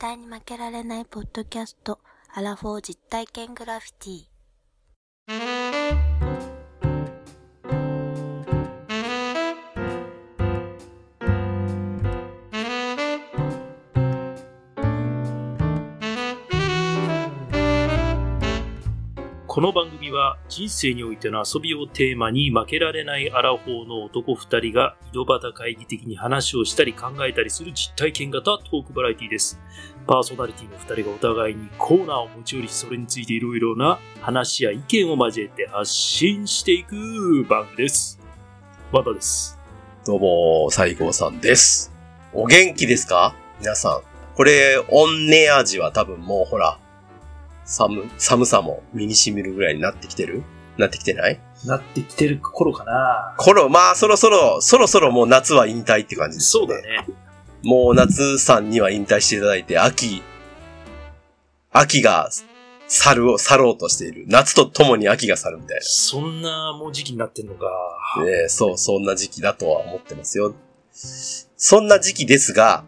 対に負けられないポッドキャスト、アラフォー実体験グラフィティ。 この番組は人生においての遊びをテーマに負けられないアラフォーの男2人が井戸端会議的に話をしたり考えたりする実体験型トークバラエティです。パーソナリティの2人がお互いにコーナーを持ち寄り、それについていろいろな話や意見を交えて発信していく番組です。またです。 どうも、西郷さんです。お元気ですか皆さん。これ、オンネアジは多分もうほら、寒さも身に染みるぐらいになってきてる？なってきてない？ なってきてる頃かな。 まあそろそろもう夏は引退って感じですね。 そうだね。 もう夏さんには引退していただいて、秋が去ろうとしている。夏とともに秋が去るみたいな。 そんなもう時期になってんのか。 そんな時期だとは思ってますよ。そんな時期ですが、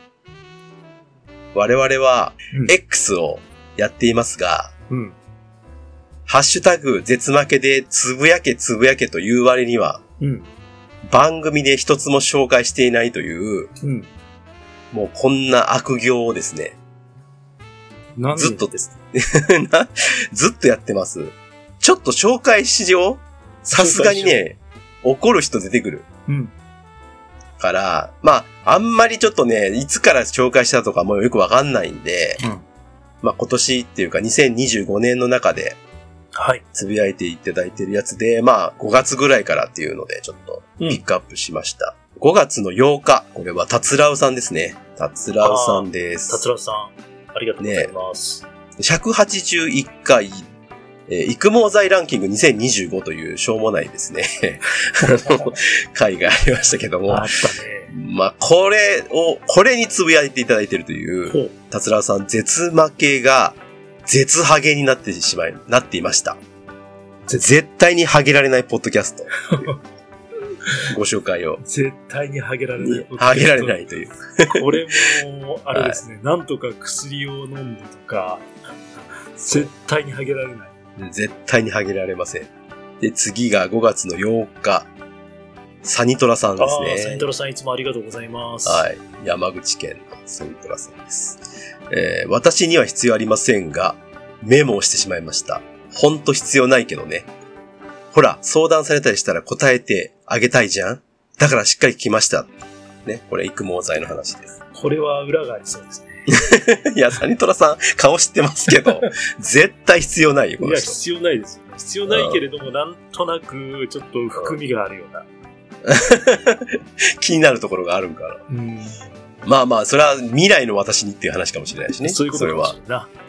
我々は X をやっていますが、ハッシュタグ絶負けでつぶやけという割には、番組で一つも紹介していないという、もうこんな悪行をですね、ずっとやってます。ちょっと紹介しよう。さすがにね、怒る人出てくる。から、まあ、あんまりちょっとね、いつから紹介したとかもよくわかんないんで、まあ今年っていうか2025年の中で、つぶやいていただいてるやつで、まあ5月ぐらいからっていうのでちょっとピックアップしました。5月の8日、これはたつらうさんですね。たつらうさんです。 たつらうさん、ありがとうございます。 181回、育毛剤ランキング2025というしょうもないですね。回がありましたけども。 あったね。 まあ、これにつぶやいていただいているという、たつらうさん、絶負けが、絶ハゲになっていました。絶対にハゲられないポッドキャスト。ご紹介を。 絶対にハゲられない。 ハゲられないという。 これも、あれですね、なんとか薬を飲んでとか、絶対にハゲられない。 絶対にハゲられません。で、次が5月の8日。サニトラさんですね。 サニトラさんいつもありがとうございます。 はい。山口県のサニトラさんです。私には必要ありませんが、メモをしてしまいました。ほんと必要ないけどね。ほら、相談されたりしたら答えてあげたいじゃん？だからしっかり聞きました。ね。これ育毛剤の話です。 これは裏がありそうですね。 いや、サニトラさん、顔知ってますけど、絶対必要ないよ、この人。 いや、必要ないですよ。必要ないけれども、なんとなく、ちょっと含みがあるような。 気になるところがあるんかな。まあまあ、それは未来の私にっていう話かもしれないしね。 そういうことかもしれないな。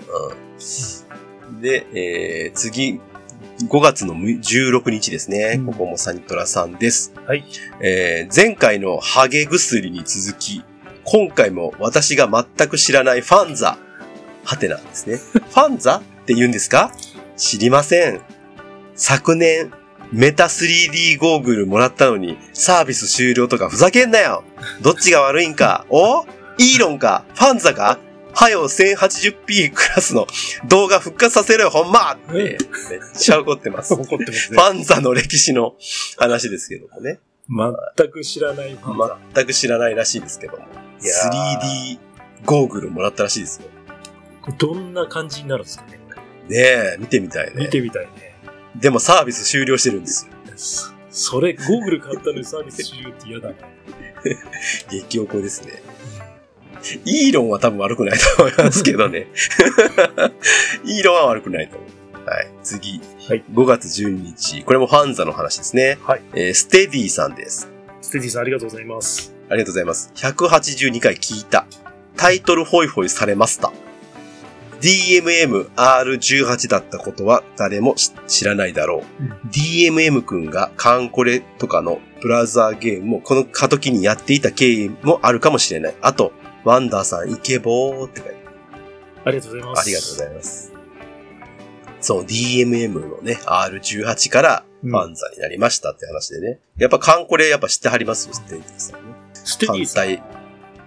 で、次、5月の16日ですね。ここもサニトラさんです。 はい。 前回のハゲ薬に続き、今回も私が全く知らないファンザ、はてなんですね。ファンザって言うんですか？知りません。昨年、メタ 3D ゴーグルもらったのに、サービス終了とかふざけんなよ！どっちが悪いんか？イーロンか？ファンザか？はよ 1080p クラスの動画復活させろよ、ほんまって、めっちゃ怒ってます。 怒ってますね。 ファンザの歴史の話ですけどもね。 全く知らないファンザ。 全く知らないらしいですけども。3D ゴーグルもらったらしいですよ。 どんな感じになるんですかね？ ねえ、見てみたいね。 見てみたいね。 でもサービス終了してるんですよ。 それ、ゴーグル買ったのにサービス終了って嫌だね。 激おこですね。イーロンは多分悪くないと思いますけどね。イーロンは悪くないと思う。はい。次。 はい。 5月12日。これもファンザの話ですね。 はい。 ステディさんです。 ステディさんありがとうございます。 ありがとうございます。182回聞いた。タイトルホイホイされました。DMM-R18 だったことは誰も知らないだろう。DMM 君がカンコレとかのブラウザーゲームもこの過渡期にやっていた経緯もあるかもしれない。あと、ワンダーさんイケボーって書いてありがとうございます。 ありがとうございます。そう、DMM のね、R18 からファンザになりましたって話でね。やっぱカンコレやっぱ知ってはりますよ、ステディさんね。 ステディさん。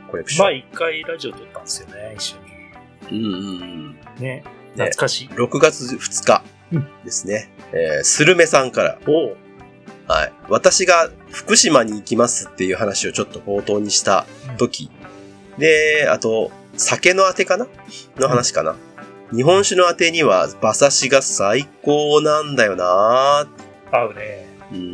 コレクション。 まあ一回ラジオ撮ったんですよね、一緒に。ね。懐かしい。 6月2日ですね。スルメさんから。はい。私が福島に行きますっていう話をちょっと冒頭にした時。で、あと、酒のあてかなの話かな。日本酒のあてには馬刺しが最高なんだよな合うね。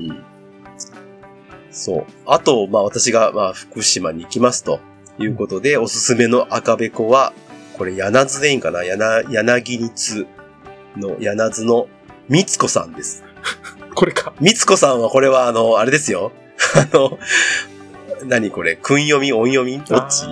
そう。あと、私が福島に行きますということで、おすすめの赤べこは、これ柳津でいいんかな柳津の柳津のみつこさんです。 これか。 みつこさんはこれはあれですよ。何これ訓読み音読みどっち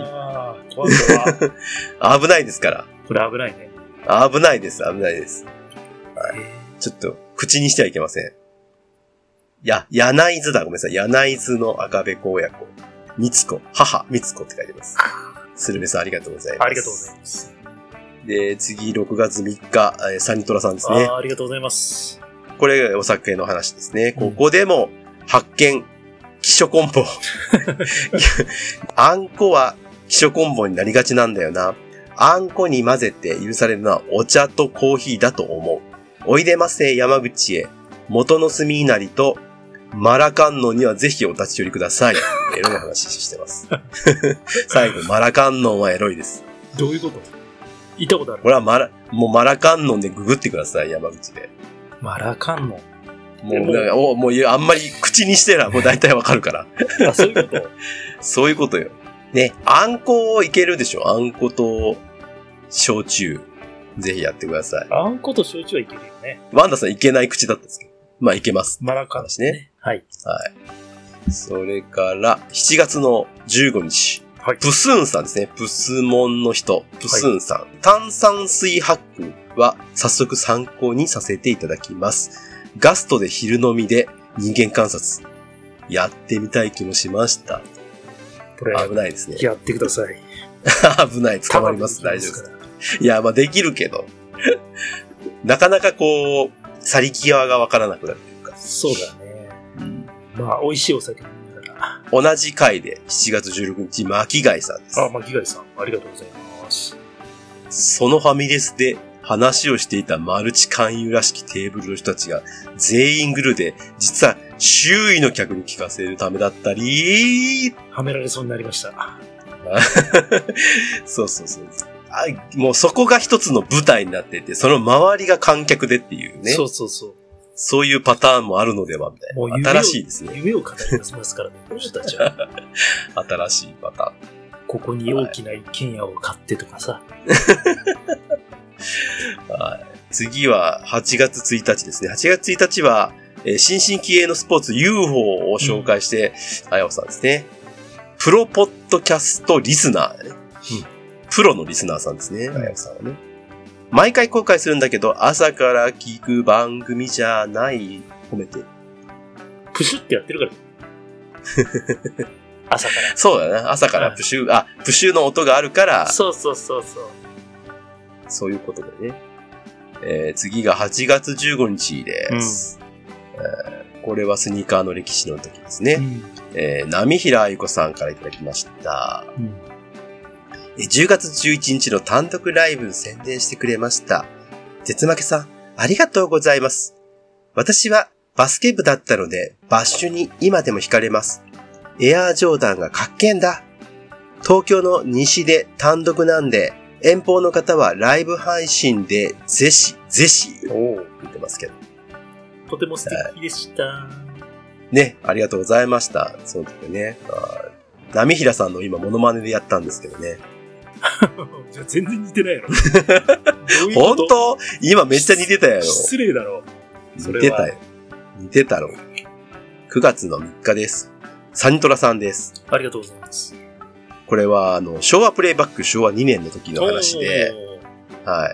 危ないですから。 これ危ないね。 危ないです。はい。ちょっと口にしてはいけません。柳津だ。ごめんなさい。柳津の赤べこ親子。みつこ。母、みつこって書いてます。スルメさんありがとうございます。 ありがとうございます。 で、次、6月3日、サニトラさんですね。 ありがとうございます。 これ、お酒の話ですね。ここでも、発見、希少昆布。あんこは希少昆布になりがちなんだよな。あんこに混ぜて許されるのはお茶とコーヒーだと思う。おいでませ山口へ。元の住稲荷とマラカンノンにはぜひお立ち寄りください。エロい話してます。最後、マラカンノンはエロいです。 どういうこと？行ったことある？ これはもうマラカンノンでググってください、山口で。 マラカンノン。 もうあんまり口にしてらもう大体わかるから。 あ、そういうことそういうことよ。ね、あんこいけるでしょ？あんこと焼酎。ぜひやってください。 あんこと焼酎はいけるよね。 ワンダさんいけない口だったんですけど。いけます。 マラカンですね。 はい。 はい。それから、7月の15日。はい。プスーンさんですね。プスモンの人。プスーンさん。はい、炭酸水ハックは早速参考にさせていただきます。ガストで昼飲みで人間観察。やってみたい気もしました。これ危ないですね。 やってください。 危ない。捕まります。大丈夫です。いや、できるけど。なかなか去り際がわからなくなるというか。 そうだね。美味しいお酒飲みながら。 同じ回で7月16日、巻貝さんです。 巻貝さん。ありがとうございます。 そのファミレスで話をしていたマルチ勧誘らしきテーブルの人たちが全員グルで、実は周囲の客に聞かせるためだったり、 はめられそうになりました。 そう。もうそこが一つの舞台になってて、その周りが観客でっていうね。 そう。 そういうパターンもあるのではみたいな。もう新しいですね。 夢を語り出しますからね、この人たちは。 新しいパターン。 ここに大きな一軒家を買ってとかさ。 はい。次は8月1日ですね。8月1日は、新進気鋭のスポーツ UFO を紹介して、あやおさんですね。プロポッドキャストリスナー、ね。プロのリスナーさんですね。あやおさんはね。毎回公開するんだけど、朝から聞く番組じゃない、褒めて。 プシュってやってるから。朝から。 そうだな。朝からプシュ、プシュの音があるから。 そう。 そういうことでね。次が8月15日です。これはスニーカーの歴史の時ですね。波平愛子さんからいただきました。10月11日の単独ライブ宣伝してくれました。絶負けさん、ありがとうございます。私はバスケ部だったので、バッシュに今でも惹かれます。エアージョーダンがかっけんだ。東京の西で単独なんで、遠方の方はライブ配信でぜひ言ってますけど。 とても素敵でした。 ね、ありがとうございました。その時ね。波平さんの今モノマネでやったんですけどね。 じゃ全然似てないやろ。 本当？今めっちゃ似てたやろ。 失礼だろ。 似てたよ。似てたろ。9月の3日です。サニトラさんです。 ありがとうございます。 これは昭和プレイバック昭和2年の時の話で、はい。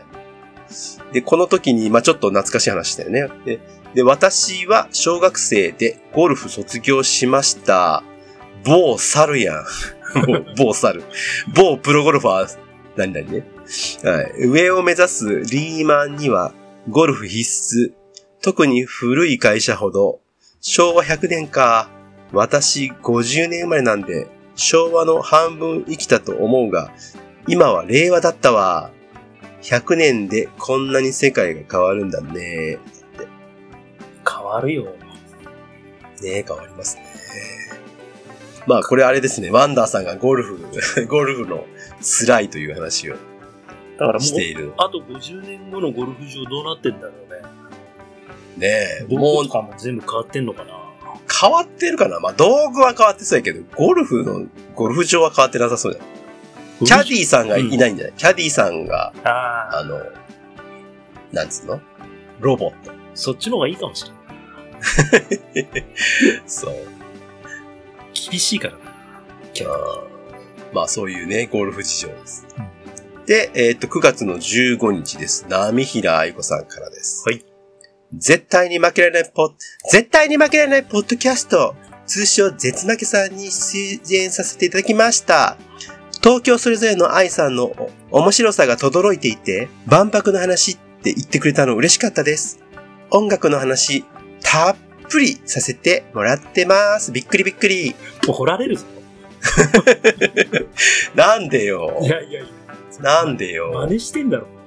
で、この時にちょっと懐かしい話だよね。で、私は小学生でゴルフ卒業しました。某猿やん。某猿。某プロゴルファー。何々ね。はい。上を目指すリーマンにはゴルフ必須。特に古い会社ほど。昭和100年か。私50年生まれなんで、 昭和の半分生きたと思うが、今は令和だったわ。100年でこんなに世界が変わるんだね。 変わるよ。 ねえ、変わりますね。まあこれあれですね、ワンダーさんがゴルフの辛いという話をしている。 あと50年後のゴルフ場どうなってんだろうね。 ねえ、 もうとかも全部変わってんのかな。 変わってるかな。まあ道具は変わってそうやけど、ゴルフ場は変わってなさそうじゃない。キャディーさんがいないんじゃない、キャディーさんが、なんつうのロボット。 そっちの方がいいかもしれない。 そう。 厳しいからな。 まあそういうね、ゴルフ事情です。で、9月の15日です。波平愛子さんからです。 はい。 絶対に負けられないポッドキャスト、通称絶負けさんに出演させていただきました。東京それぞれの愛さんの面白さが轟いていて、万博の話って言ってくれたの嬉しかったです。音楽の話、たっぷりさせてもらってます。びっくりびっくり。 怒られるぞ。 なんでよ。 いや。 なんでよ。 真似してんだろ。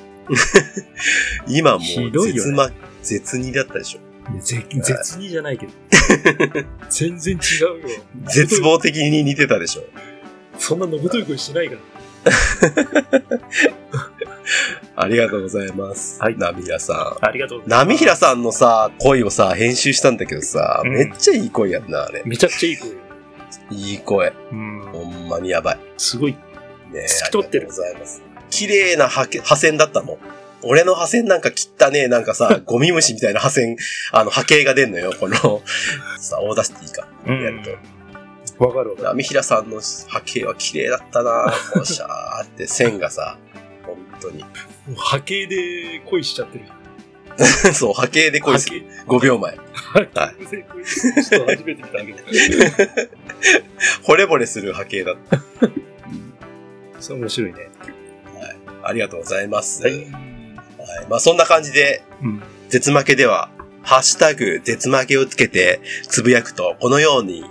今もう絶 2だったでしょ。 絶2じゃないけど。全然違うよ。 絶望的に似てたでしょ。 そんなのぶとい声してないから。 ありがとうございます。 はい。 波平さん。ありがとうございます。 波平さんのさ、声をさ、編集したんだけどさ、めっちゃいい声やんな、あれ。 めちゃくちゃいい声よ。 いい声。ほんまにやばい。 すごい。 ね、 透き通ってる。 ありがとうございます。綺麗な破線だったもん。俺の破線なんか汚ねえ、なんかさ、ゴミ虫みたいな破線、波形が出んのよ、この、さ、オーダーシティか。やると。 わかるわかる。 波平さんの波形は綺麗だったなぁ。おしゃーって線がさ、本当に。 もう波形で恋しちゃってる。 そう、波形で恋する。5秒前。 はい。恋する人初めて見たけど。 惚れ惚れする波形だった。 そう、面白いね。はい。 ありがとうございます。はい。まあそんな感じで、絶負けでは、ハッシュタグ絶負けをつけてつぶやくと、このように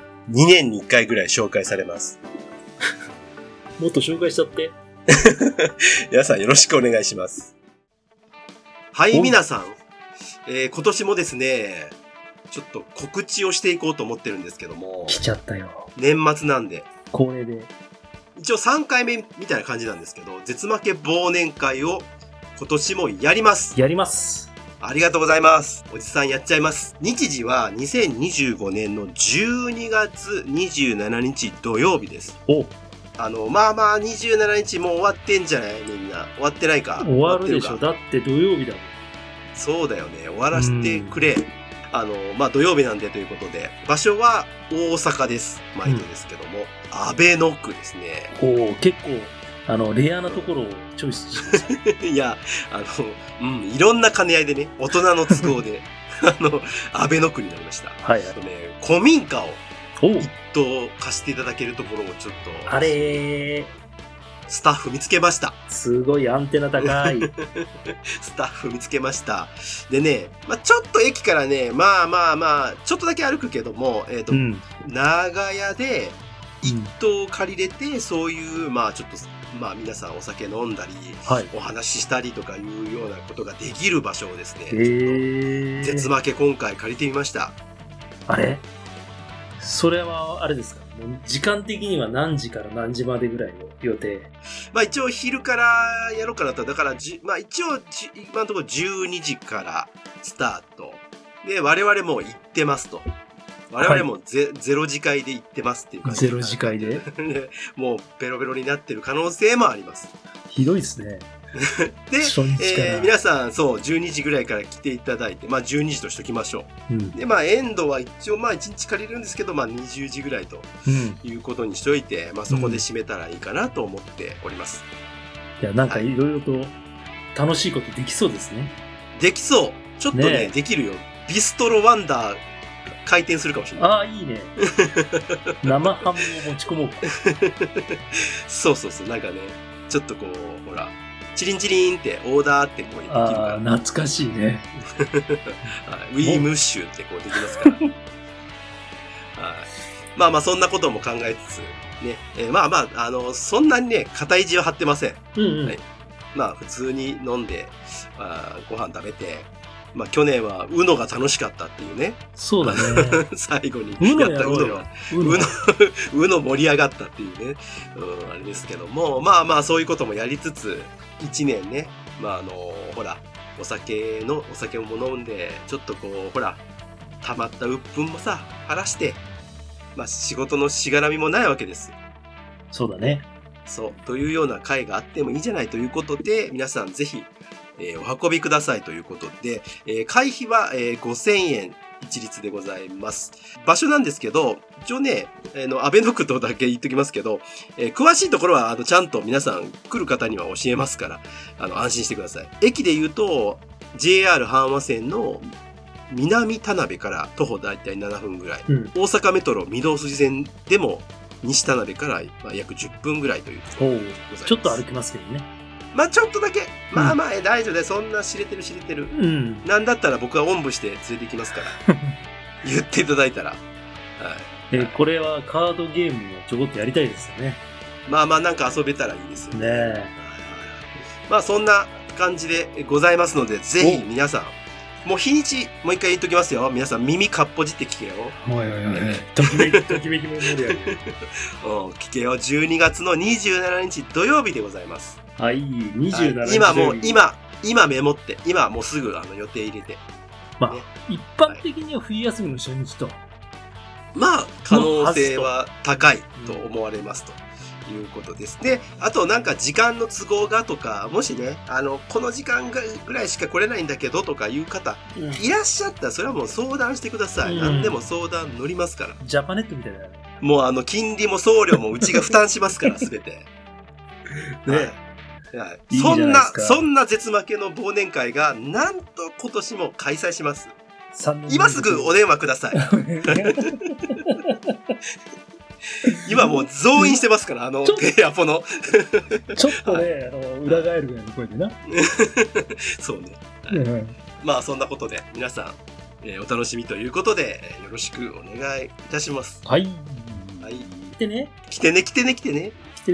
2年に1回ぐらい紹介されます。 もっと紹介しちゃって。 皆さんよろしくお願いします。はい、皆さん。今年もですね、ちょっと告知をしていこうと思ってるんですけども。 来ちゃったよ。 年末なんで。 恒例で。 一応3回目みたいな感じなんですけど、絶負け忘年会を今年もやります。 やります。 ありがとうございます。おじさんやっちゃいます。日時は2025年の12月27日土曜日です。まあまあ27日もう終わってんじゃないみんな。終わってないか。 終わるでしょ。だって土曜日だもん。 そうだよね。終わらせてくれ。まあ土曜日なんでということで、場所は大阪です。毎度ですけども。阿部野区ですね。 結構。レアなところをチョイスします。 いや、いろんな兼ね合いでね、大人の都合で、安倍の区になりました。 はい。 古民家を、一棟貸していただけるところをちょっと、スタッフ見つけました。 すごいアンテナ高い。 スタッフ見つけました。でね、まあちょっと駅からね、まあ、ちょっとだけ歩くけども、長屋で、一棟借りれて、そういう、まあちょっと、まあ皆さんお酒飲んだり、お話ししたりとかいうようなことができる場所をですね、絶負け今回借りてみました。 あれ？それはあれですか？時間的には何時から何時までぐらいの予定？ まあ一応昼からやろうかなと。だからまあ一応今のところ12時からスタート。で、我々も行ってますと。我々もゼロ次会で行ってますっていう感じ。 ゼロ次会でもうベロベロになってる可能性もあります。 ひどいですね。 で、皆さん、そう、12時ぐらいから来ていただいて、まあ12時としときましょう。で、まあエンドは一応まあ1日借りるんですけど、まあ20時ぐらいということにしといて、まあそこで締めたらいいかなと思っております。 いや、なんかいろいろと楽しいことできそうですね。 できそう。ちょっとね、できるよ。ビストロワンダー、回転するかもしれない。 ああ、いいね。生ハムを持ち込もうか。 そう。なんかね、ちょっとこう、ほら、チリンチリンってオーダーってこうできるから。 ああ、懐かしいね。 ウィームッシュってこうできますから。 まあまあそんなことも考えつつ、ね、まあまあ、そんなにね、固い意地は張ってません。はい、まあ普通に飲んで、ご飯食べて、まあ去年は UNO が楽しかったっていうね。 そうだね。 最後にやった UNO が、UNO 盛り上がったっていうね。あれですけども、まあまあそういうこともやりつつ、1年ね、まあほら、お酒も飲んで、ちょっとこう、ほら、溜まった鬱憤もさ、晴らして、まあ仕事のしがらみもないわけです。 そうだね。 そう。というような会があってもいいんじゃないということで、皆さんぜひ、お運びくださいということで、会費は、5000円一律でございます。場所なんですけど、一応ね、安倍の区とだけ言っときますけど、詳しいところは、ちゃんと皆さん来る方には教えますから、安心してください。駅で言うと、JR 阪和線の南田辺から徒歩だいたい7分ぐらい、大阪メトロ御堂筋線でも西田辺から約10分ぐらいというところでございます。 ちょっと歩きますけどね。 まあちょっとだけ、まあまあ大丈夫で、そんな知れてる。なんだったら僕はおんぶして連れて行きますから。言っていただいたら。はい。 これはカードゲームをちょこっとやりたいですよね。 まあまあなんか遊べたらいいですよね。 ね。 まあそんな感じでございますので、ぜひ皆さん、もう日にち、もう一回言っときますよ。皆さん耳かっぽじって聞けよ。 ときめきメモリアル。 聞けよ。12月の27日土曜日でございます。 はい、27日。 今メモって、今もうすぐ予定入れて。 まあ、ね、一般的には冬休みの初日と。 まあ、可能性は高いと思われますということです。で、あとなんか時間の都合がとか、もしね、この時間ぐらいしか来れないんだけどとかいう方、いらっしゃったらそれはもう相談してください。何でも相談乗りますから。 ジャパネットみたいな。 もう金利も送料もうちが負担しますから、すべて。 ね。 はい、そんな絶負けの忘年会がなんと今年も開催します。今すぐお電話ください。今もう増員してますから、ペアポの。 ちょっとね、裏返るぐらいの声でな。 そうね。はい、まあそんなことで皆さん、お楽しみということで、よろしくお願いいたします。 はい。 はい。 来てね。 来てね。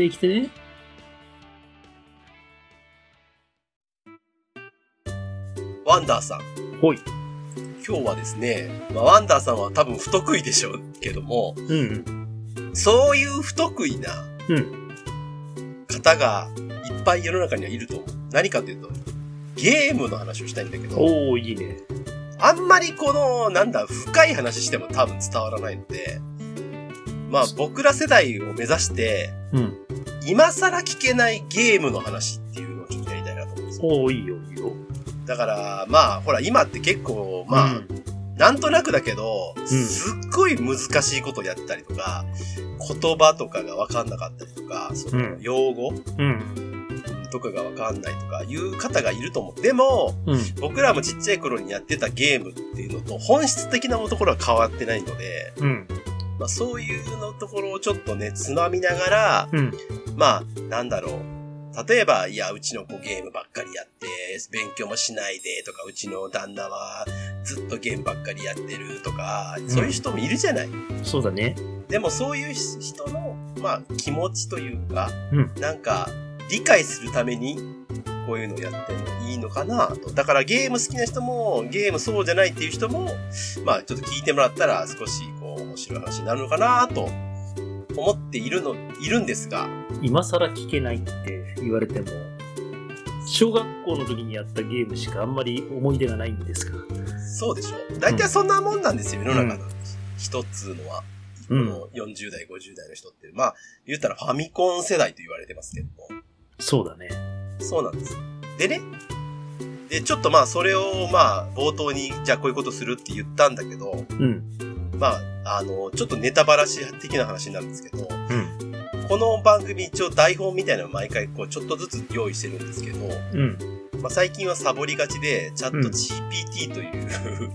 ワンダーさん。 ほい。 今日はですね、ワンダーさんは多分不得意でしょうけども、そういう不得意な方がいっぱい世の中にはいると思う。何かというと、ゲームの話をしたいんだけど、 おー、いいね。 あんまり深い話しても多分伝わらないので、まあ僕ら世代を目指して、今更聞けないゲームの話っていうのをちょっとやりたいなと思うんですよ。 おー、いいよ。 だから、まあ、ほら、今って結構、まあ、なんとなくだけど、すっごい難しいことやったりとか、言葉とかがわかんなかったりとか、その用語、とかがわかんないとかいう方がいると思う。でも、僕らもちっちゃい頃にやってたゲームっていうのと本質的なところは変わってないので、まあ、そういうのところをちょっとね、つまみながら、まあ、なんだろう。例えば、いや、うちの子ゲームばっかりやって、勉強もしないでとか、うちの旦那はずっとゲームばっかりやってるとか、そういう人もいるじゃない。 そうだね。 でもそういう人の、まあ、気持ちというか、なんか、理解するために、こういうのをやってもいいのかなと。だからゲーム好きな人も、ゲームそうじゃないっていう人も、まあ、ちょっと聞いてもらったら少し、面白い話になるのかなと思っているんですが。 今更聞けないって言われても、小学校の時にやったゲームしかあんまり思い出がないんですが。 そうでしょ。大体そんなもんなんですよ、世の中の一つのは。この40代、50代の人って。まあ、言ったらファミコン世代と言われてますけども。 そうだね。そうなんです。でね。で、ちょっとまあ、それをまあ、冒頭に、じゃあこういうことするって言ったんだけど、まあ、ちょっとネタバラシ的な話になるんですけど、この番組一応台本みたいなのを毎回ちょっとずつ用意してるんですけど、まあ、最近はサボりがちで、チャット GPT という、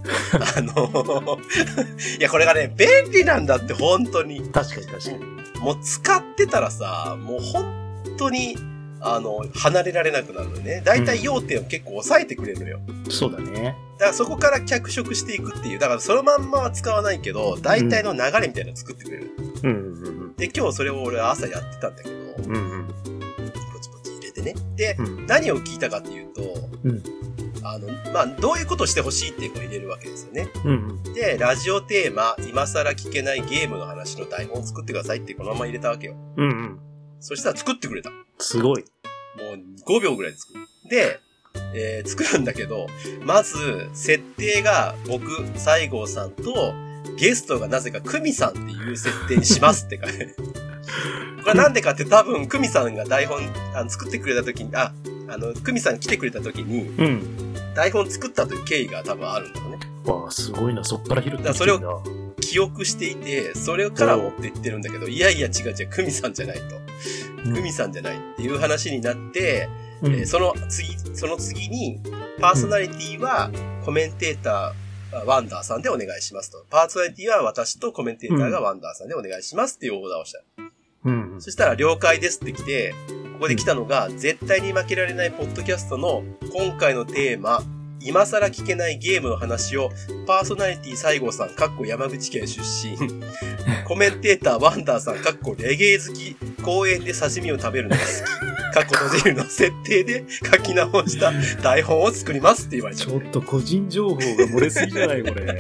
いや、これがね、便利なんだって、本当に。 確かに。 もう使ってたらさ、もう本当に、 離れられなくなるのね。だいたい要点を結構抑えてくれるのよ。 そうだね。 だからそこから脚色していくっていう。だからそのまんまは使わないけど、大体の流れみたいなの作ってくれる。で、今日それを俺は朝やってたんだけど、ポチポチ入れてね。で、何を聞いたかっていうと、どういうことをしてほしいっていうのを入れるわけですよね。で、ラジオテーマ、今更聞けないゲームの話の台本を作ってくださいってこのまま入れたわけよ。そしたら作ってくれた。 すごい。 もう5秒ぐらいで作る。で、作るんだけど、まず、設定が僕、西郷さんと、ゲストがなぜかクミさんっていう設定にしますってかね。これなんでかって多分、クミさんが台本作ってくれた時に、クミさん来てくれた時に、台本作ったという経緯が多分あるんだろうね。 わあ、すごいな。そっから拾ってきてるんだ。 それを記憶していて、それから持っていってるんだけど、いやいや違う違う、クミさんじゃないと。クミさんじゃないっていう話になって、その次に、パーソナリティはコメンテーター、ワンダーさんでお願いしますと。パーソナリティは私とコメンテーターがワンダーさんでお願いしますっていうオーダーをした。そしたら了解ですって来て、ここで来たのが、絶対に負けられないポッドキャストの今回のテーマ、今更聞けないゲームの話を、パーソナリティ西郷さん、山口県出身、コメンテーターワンダーさん、レゲエ好き、公園で刺身を食べるのが好き、閉じるの設定で書き直した台本を作りますって言われた。 ちょっと個人情報が漏れすぎじゃないこれ。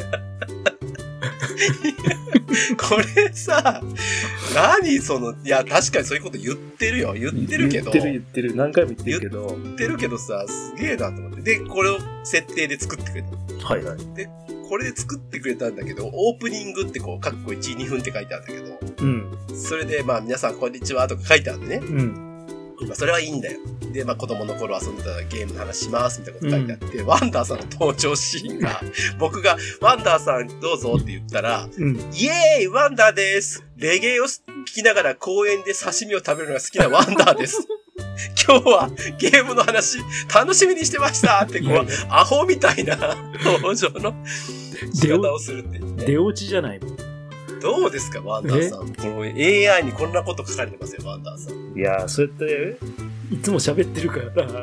これさ、いや、確かにそういうこと言ってるよ。言ってるけど。 言ってる。何回も言ってるけど。 言ってるけどさ、すげえなと思って。で、これを設定で作ってくれた。 はいはい。で、 これで作ってくれたんだけど、オープニングって1、2分って書いてあるんだけど、それで、皆さんこんにちはとか書いてあるんでね。それはいいんだよ。で、子供の頃遊んでたゲームの話しますみたいなこと書いてあって、ワンダーさんの登場シーンが、僕がワンダーさんどうぞって言ったら、イエーイワンダーです、レゲエを聴きながら公園で刺身を食べるのが好きなワンダーです今日はゲームの話楽しみにしてましたってアホみたいな登場の仕方をするっていうね。 出落ちじゃないの。 どうですか、ワンダーさん。この AI にこんなこと書かれてますよ、ワンダーさん。 いやー、そうやって、いつも喋ってるから、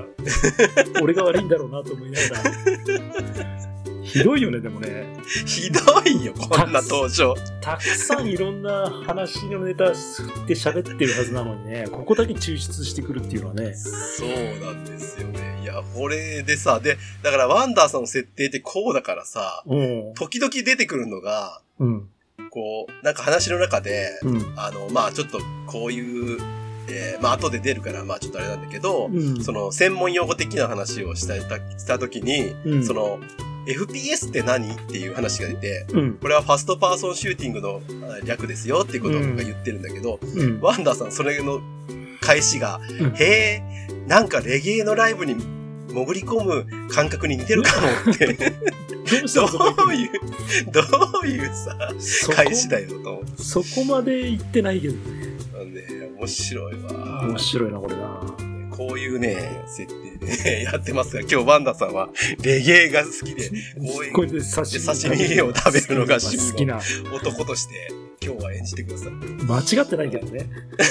俺が悪いんだろうなと思いながら。ひどいよね、でもね。 ひどいよ、こんな登場。 たくさんいろんな話のネタ振って喋ってるはずなのにね、ここだけ抽出してくるっていうのはね。 そうなんですよね。いや、これでさ、だからワンダーさんの設定ってこうだからさ、時々出てくるのが、なんか話の中で、ちょっとこういう、後で出るから、ちょっとあれなんだけど、その、専門用語的な話をしたときに、その、FPS って何っていう話が出て、これはファストパーソンシューティングの略ですよっていうことを言ってるんだけど、ワンダーさんそれの返しが、へー、なんかレゲエのライブに潜り込む感覚に似てるかもって。どういうさ、返しだよと思って。 そこまで言ってないけどね。 面白いわ。 面白いな、これな。 こういうね、設定で、ね、やってますが、今日ワンダさんはレゲエが好きで、 これで刺身を食べるのが趣味の男として、今日は演じてください。 間違ってないけどね。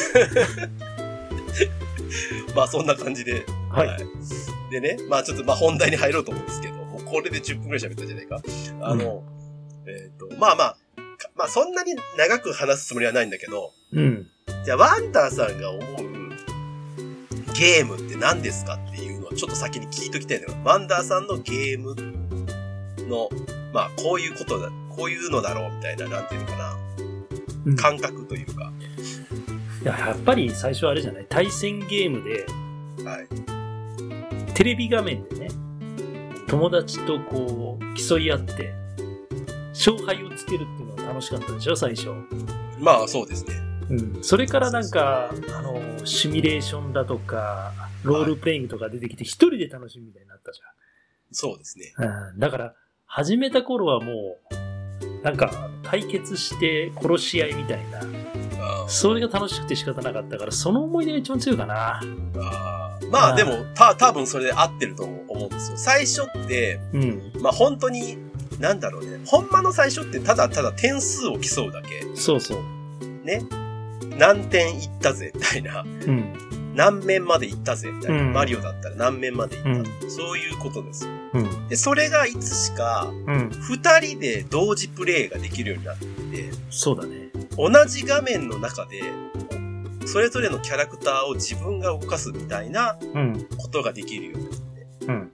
そんな感じで。はい。でね、ちょっと本題に入ろうと思うんですけど、これで10分くらい喋ったじゃないか。そんなに長く話すつもりはないんだけど、じゃあワンダーさんが思うゲームって何ですかっていうのをちょっと先に聞いときたいのよ。ワンダーさんのゲームの、こういうことだ、こういうのだろうみたいな、なんていうのかな、感覚というか。 やっぱり最初はあれじゃない、対戦ゲームで、テレビ画面でね、友達とこう競い合って勝敗をつけるっていうのが楽しかったでしょ、最初。 そうですね。 それからなんかシミュレーションだとかロールプレイングとか出てきて一人で楽しむみたいになったじゃん。 そうですね。 だから始めた頃はもうなんか対決して殺し合いみたいな、それが楽しくて仕方なかったから、その思い出が一番強いかな。 でも多分それで合ってると思うんですよ。最初って、本当になんだろうね、ほんまの最初ってただただ点数を競うだけ。 そうそう。 ね。何点いったぜみたいな。 何面まで行ったぜみたいな、マリオだったら何面まで行った、そういうことですよ。で、それがいつしか、二人で同時プレイができるようになっていて、 そうだね。 同じ画面の中で、それぞれのキャラクターを自分が動かすみたいなことができるようになって、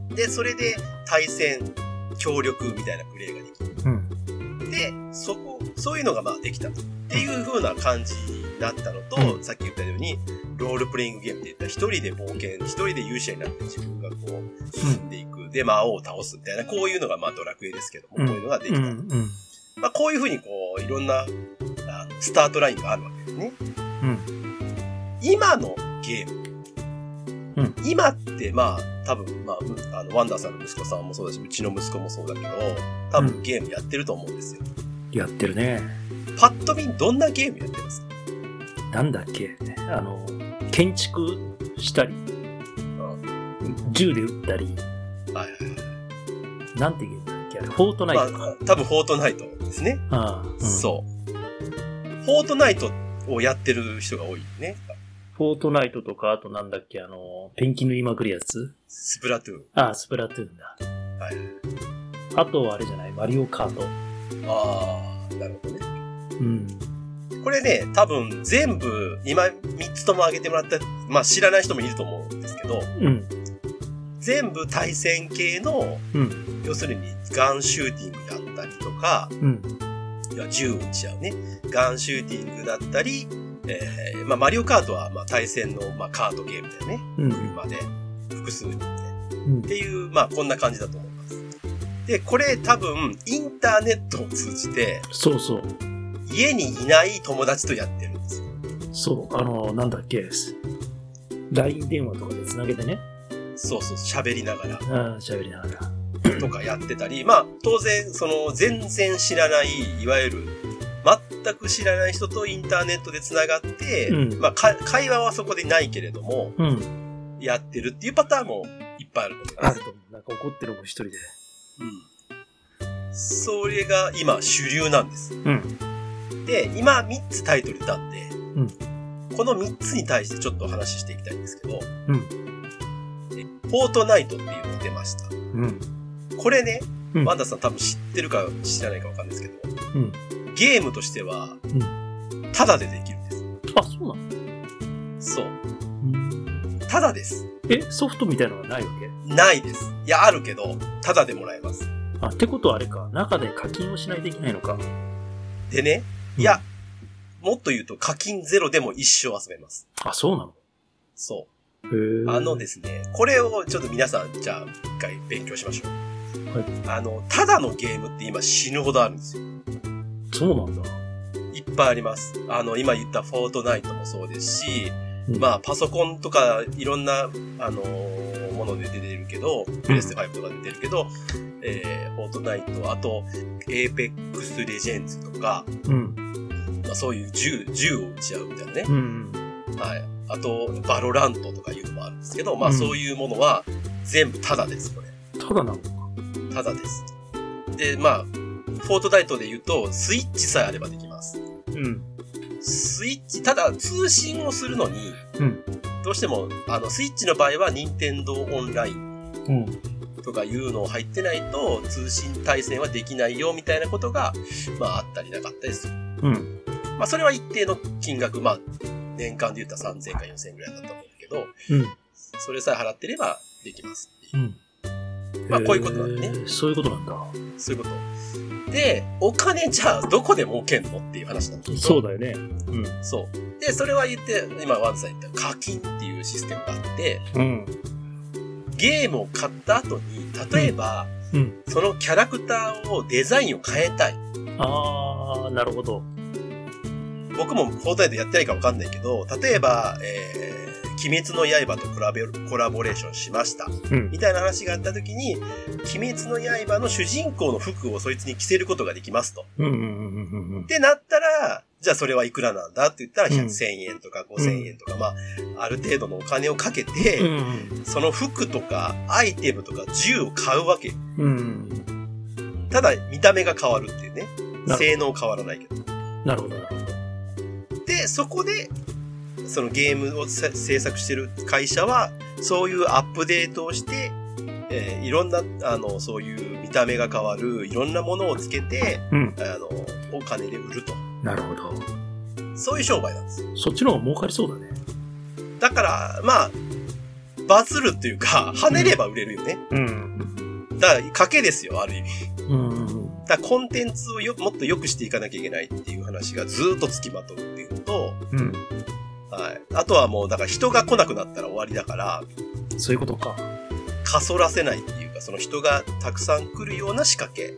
で、それで対戦、協力みたいなプレイができる。で、そういうのがまあできたっていう風な感じだったのと、さっき言ったように、ロールプレイングゲームって言ったら一人で冒険、一人で勇者になって自分がこう、進んでいく。で、魔王を倒すみたいな、こういうのがまあドラクエですけども、こういうのができた。まあこういう風にこう、いろんな、スタートラインがあるわけですね。今のゲーム。今ってまあ、多分まあ、ワンダーさんの息子さんもそうだし、うちの息子もそうだけど、多分ゲームやってると思うんですよ。 やってるね。 パッと見どんなゲームやってますか？ なんだっけ、建築したり、銃で撃ったり、なんてゲームだっけあれ、フォートナイトか。 まあ、多分フォートナイトですね。そう。フォートナイトをやってる人が多いね。 フォートナイトとか、あとなんだっけ、ペンキ塗りまくるやつ？ スプラトゥーン。 ああ、スプラトゥーンだ。はい。あとはあれじゃない、マリオカート。 ああ、なるほどね。これね、多分全部、今3つとも挙げてもらった、まあ知らない人もいると思うんですけど、全部対戦系の、要するにガンシューティングだったりとか、いや銃撃ち合うね。ガンシューティングだったり、まあマリオカートはまあ対戦のまあカートゲームだよね。今で複数人で、っていうまあこんな感じだと思います。で、これ多分インターネットを通じて、 そうそう。 家にいない友達とやってるんですよ。 そう、なんだっけ、LINE 電話とかで繋げてね。 そうそう、喋りながら。 喋りながら。 とかやってたり、まあ、当然、全然知らない、いわゆる、全く知らない人とインターネットで繋がって、まあ、会話はそこでないけれども、やってるっていうパターンもいっぱいあると思います。 あると思う。なんか怒ってるもん一人で。 それが今主流なんです。で、今3つタイトル出たんで、この3つに対してちょっとお話ししていきたいんですけど、フォートナイトっていうのが出ました。これね、ワンダさん多分知ってるか知らないかわかんないですけど、ゲームとしては、タダでできるんです。 あ、そうなの？ そう。タダです。 ソフトみたいなのがないわけ？ ないです。いや、あるけど、タダでもらえます。 あ、ってことはあれか、中で課金をしないといけないのか。 でね、いや、もっと言うと課金ゼロでも一生遊べます。 あ、そうなの？ そう。ですね、これをちょっと皆さん、じゃあ一回勉強しましょう。ただのゲームって今死ぬほどあるんですよ。 そうなんだ。 いっぱいあります。今言ったフォートナイトもそうですし、まあ、パソコンとかいろんな、もので出てるけど、プレステ5とか出てるけど、フォートナイト、あと、エーペックスレジェンズとか、まあ、そういう銃を撃ち合うみたいなね。はい。あと、バロラントとかいうのもあるんですけど、まあそういうものは全部タダです、これ。 タダなのか？ タダです。で、まあ、フォートナイトで言うと、スイッチさえあればできます。スイッチ、ただ通信をするのに、どうしても、スイッチの場合は、任天堂オンラインとかいうのを入ってないと、通信対戦はできないよ、みたいなことが、まああったりなかったりする。まあそれは一定の金額、まあ、年間で言ったら3000か4000ぐらいだと思うんだけど、それさえ払ってればできますっていう。まあこういうことなんだね。 そういうことなんだ。 そういうこと。で、お金じゃあどこで儲けんのっていう話なんだけど。 そうだよね。 そう。で、それは言って、今ワンダさん言った課金っていうシステムがあって、ゲームを買った後に、例えば、そのキャラクターをデザインを変えたい。 あー、なるほど。 僕もフォートナイトやってないかわかんないけど、例えば、鬼滅の刃とコラボレーションしました。みたいな話があった時に、鬼滅の刃の主人公の服をそいつに着せることができますと。ってなったら、じゃあそれはいくらなんだって言ったら、1000円とか5000円とか、まあ、ある程度のお金をかけて、その服とかアイテムとか銃を買うわけ。ただ、見た目が変わるっていうね。性能変わらないけど。 なるほど、なるほど。 で、そこで、 そのゲームを制作してる会社は、そういうアップデートをして、いろんな、そういう見た目が変わる、いろんなものをつけて、お金で売ると。 なるほど。 そういう商売なんです。 そっちの方が儲かりそうだね。 だから、まあ、バズるっていうか、跳ねれば売れるよね。だから、賭けですよ、ある意味。だからコンテンツをもっと良くしていかなきゃいけないっていう話がずっと付きまとうっていうのと、はい。あとはもう、だから人が来なくなったら終わりだから、 そういうことか。 かそらせないっていうか、その人がたくさん来るような仕掛け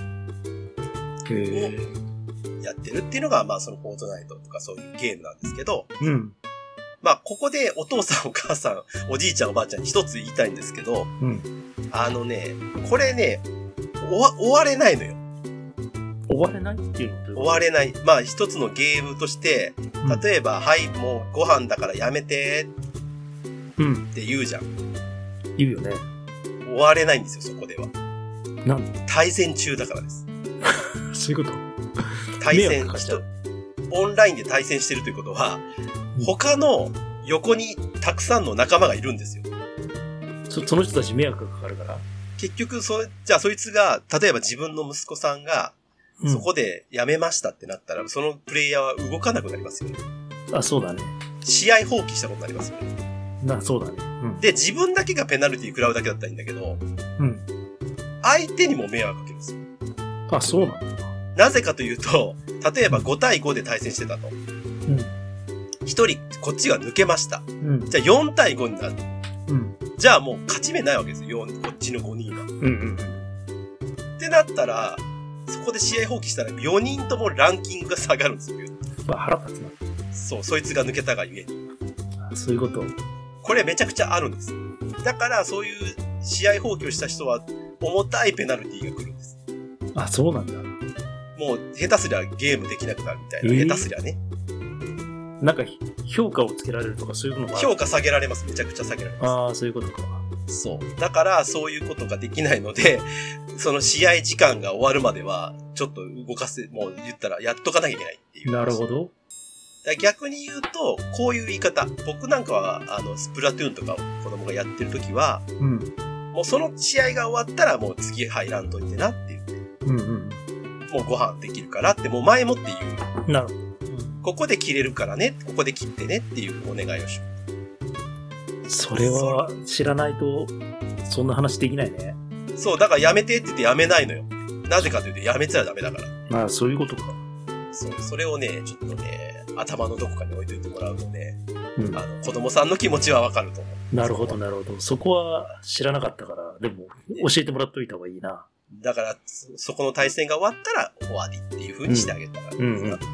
をやってるっていうのが、まあそのフォートナイトとかそういうゲームなんですけど、まあここでお父さんお母さん、おじいちゃんおばあちゃんに一つ言いたいんですけど、これね、終われないのよ。 終われないっていうの？ 終われない。まあ一つのゲームとして、例えば、はい、もうご飯だからやめてって言うじゃん。 言うよね。 終われないんですよ、そこでは。 なんで？ 対戦中だからです。 そういうこと？ 対戦、オンラインで対戦してるということは、他の横にたくさんの仲間がいるんですよ。 その人たち迷惑がかかるから。 結局、じゃあそいつが、例えば自分の息子さんが、そこで辞めましたってなったら、そのプレイヤーは動かなくなりますよね。 あ、そうだね。 試合放棄したことになりますよね。 そうだね。 で、自分だけがペナルティ食らうだけだったらいいんだけど、相手にも迷惑かけるんですよ。 あ、そうなんだ。 なぜかというと、例えば5対5で対戦してたと。1人こっちが抜けました。じゃあ4対5になる。じゃあもう勝ち目ないわけですよ。こっちの5人が。ってなったら、そこで試合放棄したら4人ともランキングが下がるんですよ。 腹立つな。 そう、そいつが抜けたがゆえに。 そういうこと。これめちゃくちゃあるんです。だからそういう試合放棄をした人は重たいペナルティが来るんです。 あ、そうなんだ。 もう下手すりゃゲームできなくなるみたいな。下手すりゃね。 なんか評価をつけられるとかそういうのもある？ 評価下げられます。めちゃくちゃ下げられます。 ああ、そういうことか。 そう。だからそういうことができないので、その試合時間が終わるまでは、ちょっともう言ったらやっとかなきゃいけないっていう。 なるほど。 逆に言うと、こういう言い方。僕なんかは、スプラトゥーンとかを子供がやってるときは、もうその試合が終わったらもう次入らんといてなって言って。もうご飯できるからって、もう前もって言う。 なるほど。 ここで切れるからね、ここで切ってねっていうお願いをしよう。それは知らないと、そんな話できないね。 そう、だからやめてって言ってやめないのよ。なぜかというとやめちゃダメだから。 まあ、そういうことか。 そう、それをね、ちょっとね、頭のどこかに置いといてもらうので、子供さんの気持ちはわかると思う。 なるほど、なるほど。そこは知らなかったから、でも、教えてもらっといた方がいいな。 だから、そこの対戦が終わったら終わりっていう風にしてあげたらいいですか。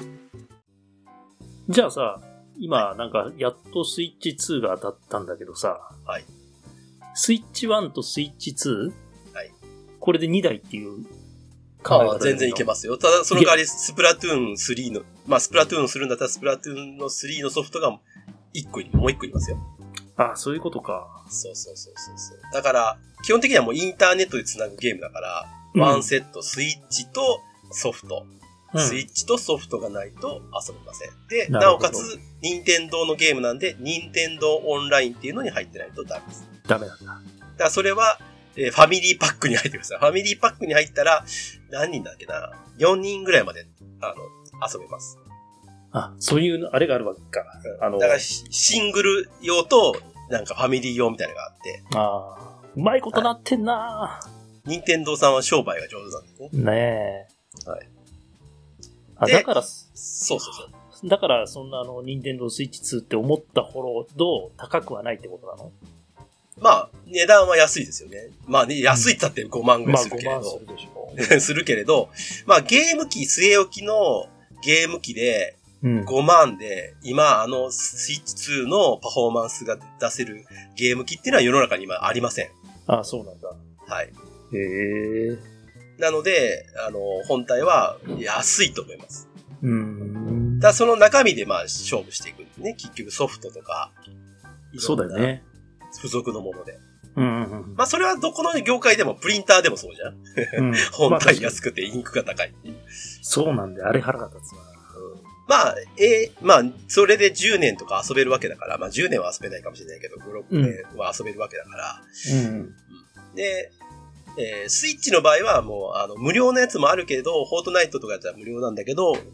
じゃあさ、今、なんか、やっとスイッチ2が当たったんだけどさ、 はい。 スイッチ1とスイッチ 2？ はい。 これで2台っていう全然いけますよ。ただ、その代わり、スプラトゥーン3の、まあ、スプラトゥーンするんだったら、スプラトゥーンの3のソフトがもう1個いますよ。 ああ、そういうことか。 そう。だから、基本的にはもうインターネットで繋ぐゲームだから、ワンセット、スイッチとソフト。スイッチとソフトがないと遊べません。で、なおかつ、任天堂のゲームなんで、任天堂オンラインっていうのに入ってないとダメです。 ダメなんだ。 だからそれは、ファミリーパックに入ってください。ファミリーパックに入ったら、何人だっけな ?4 人ぐらいまで、遊べます。 あ、そういう、あれがあるわけか。 だから、シングル用と、なんかファミリー用みたいなのがあって。 ああ、うまいことなってんな任天堂さんは商売が上手なんですね。 ねえ。はい。 あ、だから、 そう。 だから、そんな任天堂スイッチ2って思ったほど高くはないってことなの？ まあ、値段は安いですよね。まあね、安いって言ったって5万ぐらいするけれど。 まあ5万するでしょ。 するけれど、まあゲーム機、据え置きのゲーム機で5万で、今スイッチ2のパフォーマンスが出せるゲーム機っていうのは世の中に今ありません。 ああ、そうなんだ。 はい。 へえ。 なので、本体は安いと思います。ただその中身でまあ勝負していくんですね。結局ソフトとか。 そうだよね。 付属のもので。まあそれはどこの業界でもプリンターでもそうじゃん。本体安くてインクが高いっていう。 そうなんで、あれ腹が立つな。 まあ、まあ、それで10年とか遊べるわけだから、まあ10年は遊べないかもしれないけど、5、6年は遊べるわけだから。で、スイッチの場合はもう、無料のやつもあるけど、フォートナイトとかだったら無料なんだけど、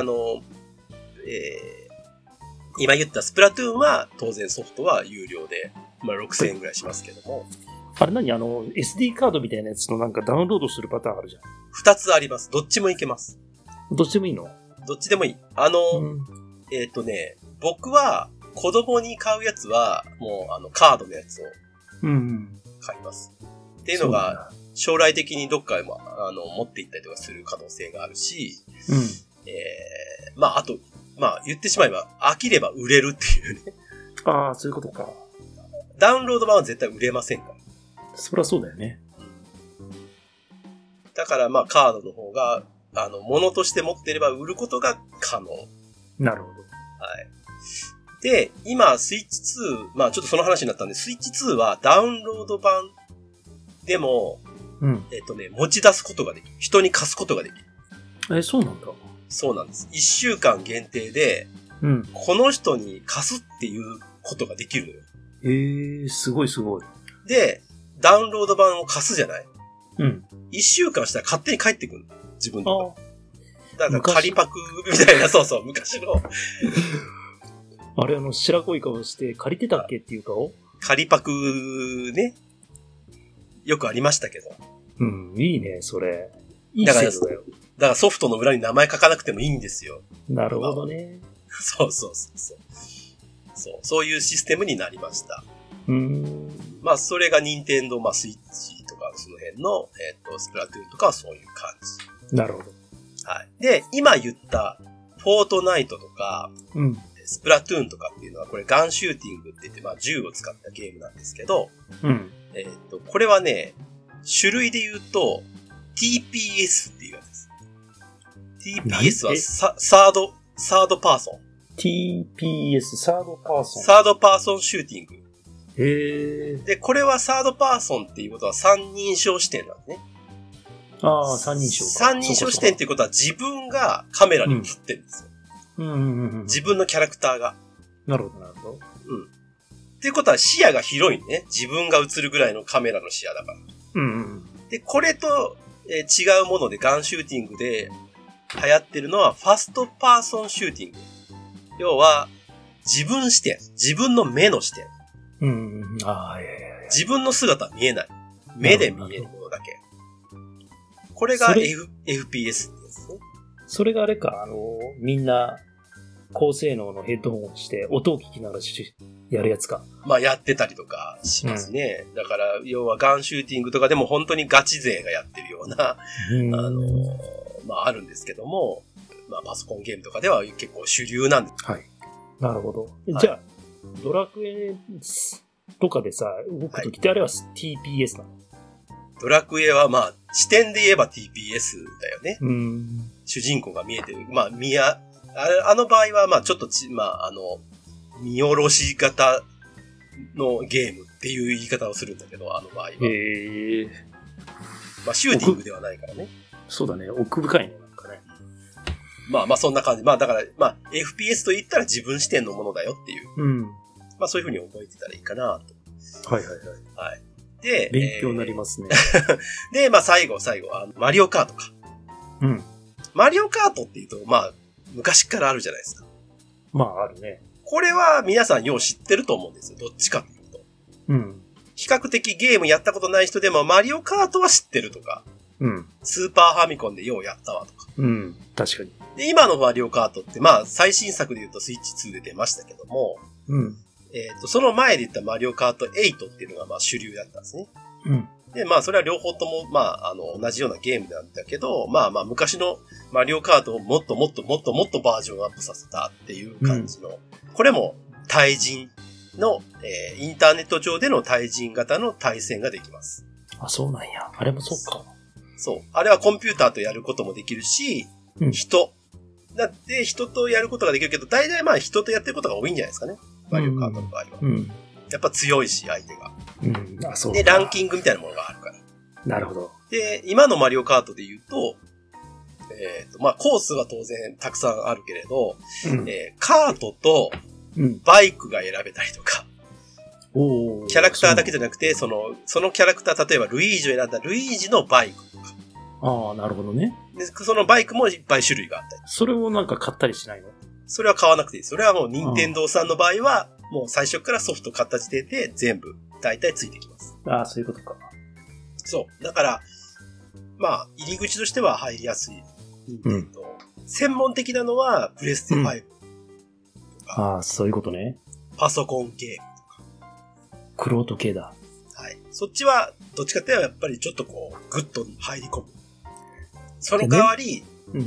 今言ったスプラトゥーンは当然ソフトは有料で、まあ6000円ぐらいしますけども。 あれ何SD カードみたいなやつのなんかダウンロードするパターンあるじゃん。 2つあります。どっちもいけます。 どっちでもいいの？ どっちでもいい。僕は子供に買うやつはもうカードのやつを買います。っていうのが将来的にどっかへも持っていったりとかする可能性があるし、まああとまあ言ってしまえば飽きれば売れるっていうね。 ああ、そういうことか。 ダウンロード版は絶対売れませんから。そりゃそうだよね。 だからまあカードの方が物として持っていれば売ることが可能。 なるほど。 はい。で、今スイッチ2、まあちょっとその話になったんで、スイッチ2はダウンロード版でも、持ち出すことができる。人に貸すことができる。 そうなんだ。 そうなんです。1週間限定で、この人に貸すっていうことができるのよ。すごいすごい。 で、ダウンロード版を貸すじゃない？ うん。 1週間したら勝手に帰ってくるの。自分の。だから仮パクみたいな、そうそう、昔の。 あれ白濃い顔して借りてたっけっていう顔？ 仮パクね。よくありましたけど。 いいね、それ。いい制度だよ。 だからソフトの裏に名前書かなくてもいいんですよ。 なるほどね。 そう。そういうシステムになりました。まあ、それが任天堂、まあ、スイッチとか、その辺の、スプラトゥーンとかはそういう感じ。なるほど。 はい。で、今言った、フォートナイトとか、スプラトゥーンとかっていうのは、これガンシューティングって言って、まあ、銃を使ったゲームなんですけど、これはね、種類で言うと、TPS っていうやつです。TPS はサードパーソン。 TPS、サードパーソン。 サードパーソンシューティング。 で、 これはサードパーソンっていうことは三人称視点なんですね。 ああ、三人称か。 三人称視点っていうことは自分がカメラに映ってるんですよ。自分のキャラクターが。 なるほど、なるほど。 っていうことは視野が広いね。自分が映るぐらいのカメラの視野だから。で、これと、違うものでガンシューティングで流行ってるのはファストパーソンシューティング。要は、自分視点。自分の目の視点。自分の姿は見えない。目で見えるものだけ。これが FPS ってやつですね。 それがあれか、みんな、高性能のヘッドホンをして音を聞きながらやるやつか。 まあやってたりとかしますね。だから、要はガンシューティングとかでも本当にガチ勢がやってるような、まああるんですけども、まあパソコンゲームとかでは結構主流なんです。 はい。なるほど。じゃあ、ドラクエとかでさ、動くときってあれは TPS なの？ ドラクエはまあ、視点で言えば TPS だよね。主人公が見えてる。まあ、あの場合はまあちょっと見下ろし型のゲームっていう言い方をするんだけど、あの場合は。まあ、シューティングではないからね。 そうだね。奥深いね、なんかね。 まあそんな感じ。まあだから、まあ FPS と言ったら自分視点のものだよっていう。まあそういう風に覚えてたらいいかなと。はい。で、 勉強になりますね。 で、まあ最後、マリオカートか。マリオカートっていうと、まあ、昔からあるじゃないですか。 まあ、あるね。 これは皆さんよう知ってると思うんですよ。どっちかというと。比較的ゲームやったことない人でも、マリオカートは知ってるとか。スーパーファミコンでようやったわとか。 確かに。 で、今のマリオカートって、まあ、最新作で言うとスイッチ2で出ましたけども、その前で言ったマリオカート8っていうのがまあ主流だったんですね。で、まあそれは両方ともまあ同じようなゲームなんだけど、まあ昔のマリオカートをもっとバージョンアップさせたっていう感じの、これも対人の、インターネット上での対人型の対戦ができます。 あ、そうなんや。あれもそうか。 そう。あれはコンピューターとやることもできるし、人。だって人とやることができるけど、大体まあ人とやってることが多いんじゃないですかね。マリオカートの場合は。やっぱ強いし、相手が。で、ランキングみたいなものがあるから。 なるほど。 で、今のマリオカートで言うと、 まあ、コースは当然たくさんあるけれど、カートとバイクが選べたりとか、キャラクターだけじゃなくて、そのキャラクター、例えばルイージを選んだルイージのバイクとか。 ああ、なるほどね。 で、そのバイクもいっぱい種類があったり。 それをなんか買ったりしないの？ それは買わなくていい。それはもう任天堂さんの場合は、もう最初からソフト買った時点で全部、大体ついてきます。 ああ、そういうことか。 そう。だから、まあ、入り口としては入りやすい。専門的なのは、プレステ5とか。 ああ、そういうことね。 パソコンゲームとか。 クロート系だ。 はい。そっちは、どっちかっていうとやっぱりちょっとこう、グッと入り込む。その代わり、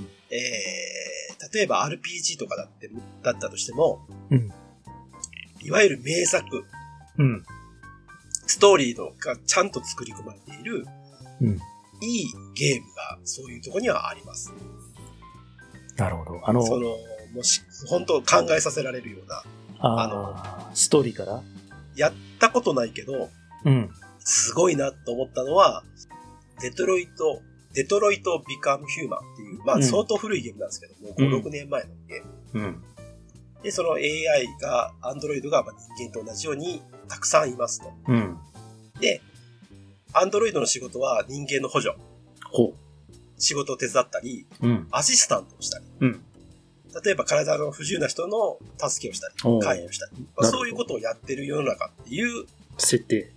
例えば RPG とかだったとしても、いわゆる名作、ストーリーがちゃんと作り込まれている、いいゲームがそういうところにはあります。 なるほど。 もし、本当考えさせられるような、 ストーリーからやったことないけど、すごいなと思ったのは、デトロイト・ビカム・ヒューマンっていう、まあ相当古いゲームなんですけども、5、6年前のゲーム。で、その AI が、アンドロイドが人間と同じようにたくさんいますと。で、アンドロイドの仕事は人間の補助。仕事を手伝ったり、アシスタントをしたり。例えば体の不自由な人の助けをしたり、介護をしたり。そういうことをやってる世の中っていう設定。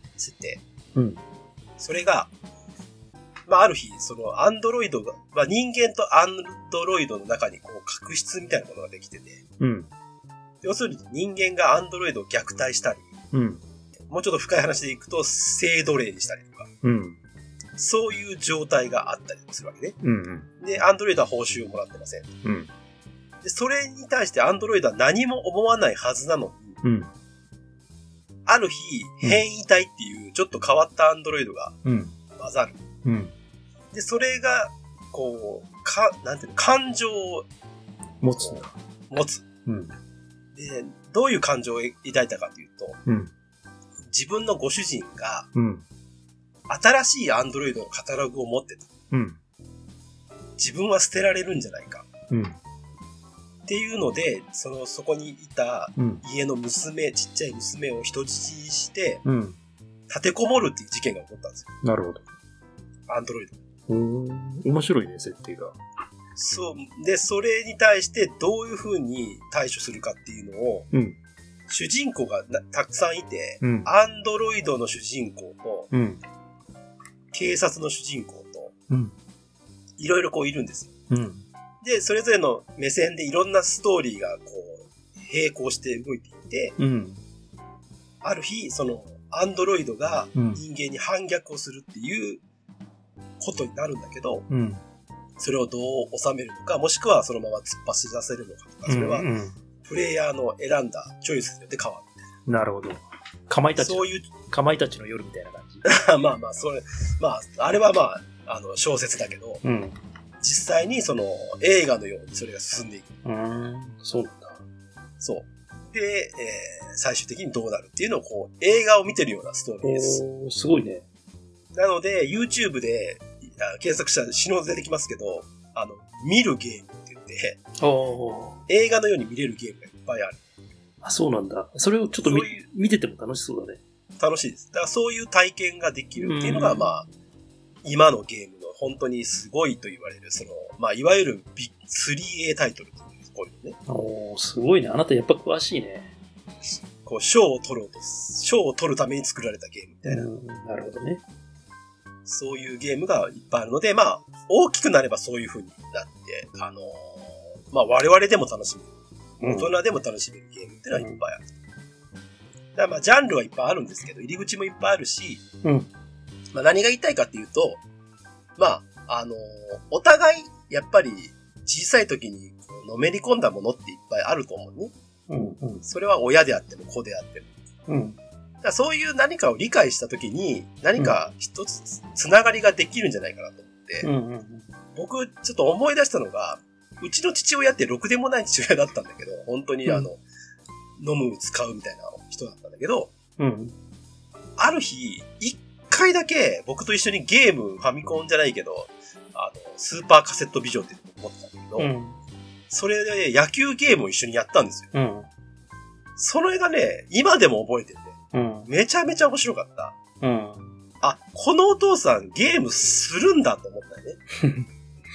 それが、まあ、ある日、そのアンドロイドが、まあ、人間とアンドロイドの中にこう確執みたいなものができてて、要するに人間がアンドロイドを虐待したり、もうちょっと深い話でいくと性奴隷にしたりとか、そういう状態があったりするわけね。で、アンドロイドは報酬をもらってません。で、それに対してアンドロイドは何も思わないはずなのに、ある日、変異体っていうちょっと変わったアンドロイドが混ざる。で、それが、こう、なんていうの、感情を持つ。 で、どういう感情を抱いたかというと、自分のご主人が、新しいアンドロイドのカタログを持ってた。自分は捨てられるんじゃないか。っていうので、そこにいた家の娘、ちっちゃい娘を人質にして、立てこもるっていう事件が起こったんですよ。 なるほど。 アンドロイド。 面白いね、設定が。 そう。で、それに対してどういう風に対処するかっていうのを、主人公がたくさんいて、アンドロイドの主人公と、警察の主人公と、いろいろこういるんですよ。で、それぞれの目線でいろんなストーリーがこう、並行して動いていて、ある日、その、アンドロイドが人間に反逆をするっていうことになるんだけど、それをどう収めるのか、もしくはそのまま突っ走らせるのかとか、それは、プレイヤーの選んだチョイスによって変わる。 なるほど。かまいたちの夜みたいな感じ。 まあまあ、あれはまあ、小説だけど、実際にその映画のようにそれが進んでいく。 そうなんだ。 そう。で、最終的にどうなるっていうのをこう、映画を見てるようなストーリーです。 すごいね。 なので、YouTube で検索したら死の出てきますけど、見るゲームって言って、映画のように見れるゲームがいっぱいある。 あ、そうなんだ。それをちょっと見てても楽しそうだね。 楽しいです。だからそういう体験ができるっていうのが、まあ、今のゲームの本当にすごいと言われる、まあ、いわゆる 3A タイトルっていう、こういうね。すごいね。あなたやっぱ詳しいね。 こう、賞を取るために作られたゲームみたいな。 なるほどね。 そういうゲームがいっぱいあるので、まあ、大きくなればそういう風になって、まあ、我々でも楽しめる。大人でも楽しめるゲームっていうのはいっぱいある。だからまあ、ジャンルはいっぱいあるんですけど、入り口もいっぱいあるし、まあ、何が言いたいかっていうと、まあ、お互い、やっぱり、小さい時にのめり込んだものっていっぱいあると思うね。それは親であっても子であっても。だからそういう何かを理解した時に、何か一つつながりができるんじゃないかなと思って、僕、ちょっと思い出したのが、うちの父親ってろくでもない父親だったんだけど、本当に飲む、使うみたいな人だったんだけど、ある日、一回だけ僕と一緒にゲーム、ファミコンじゃないけど、スーパーカセットビジョンって思ってたんだけど、それで野球ゲームを一緒にやったんですよ。それがね、今でも覚えてて、めちゃめちゃ面白かった。あ、このお父さんゲームするんだと思ったよね。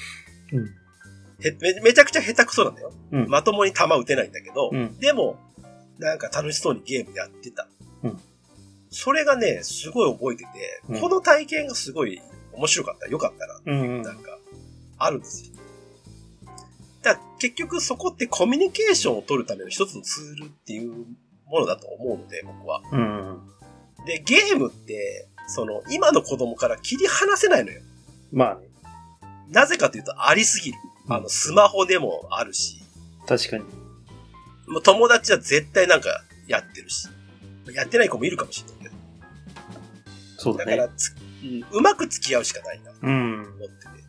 めちゃくちゃ下手くそなんだよ。まともに球打てないんだけど、でも、なんか楽しそうにゲームやってた。それがね、すごい覚えてて、この体験がすごい面白かった。良かったなっていう、なんか、あるんですよ。だから結局そこってコミュニケーションを取るための一つのツールっていうものだと思うので、僕は。で、ゲームって、今の子供から切り離せないのよ。 まあね。 なぜかというと、ありすぎる。スマホでもあるし。 確かに。 もう友達は絶対なんかやってるし。やってない子もいるかもしれないけど。 そうだね。 だからうまく付き合うしかないな。思ってて。